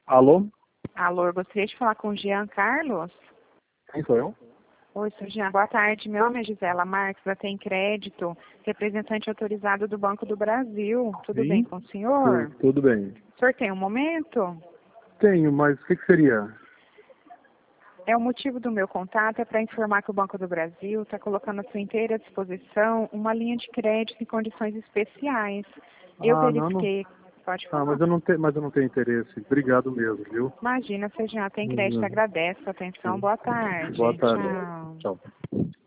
Alô? Alô, eu gostaria de falar com o Jean Carlos. Quem sou eu? Oi, senhor Jean. Boa tarde. Meu nome é Gisela Marques, da Tem Crédito, representante autorizado do Banco do Brasil. Tudo Sim. bem com o senhor? Tudo bem. O senhor tem um momento? Tenho, mas o que seria? O motivo do meu contato é para informar que o Banco do Brasil está colocando à sua inteira disposição uma linha de crédito em condições especiais. Eu Não. verifiquei. Pode falar. Mas eu não tenho interesse. Obrigado mesmo, viu? Imagina, senhor Jean, Tem Crédito agradece a sua atenção. Boa tarde. Boa tarde. Tchau. Tchau.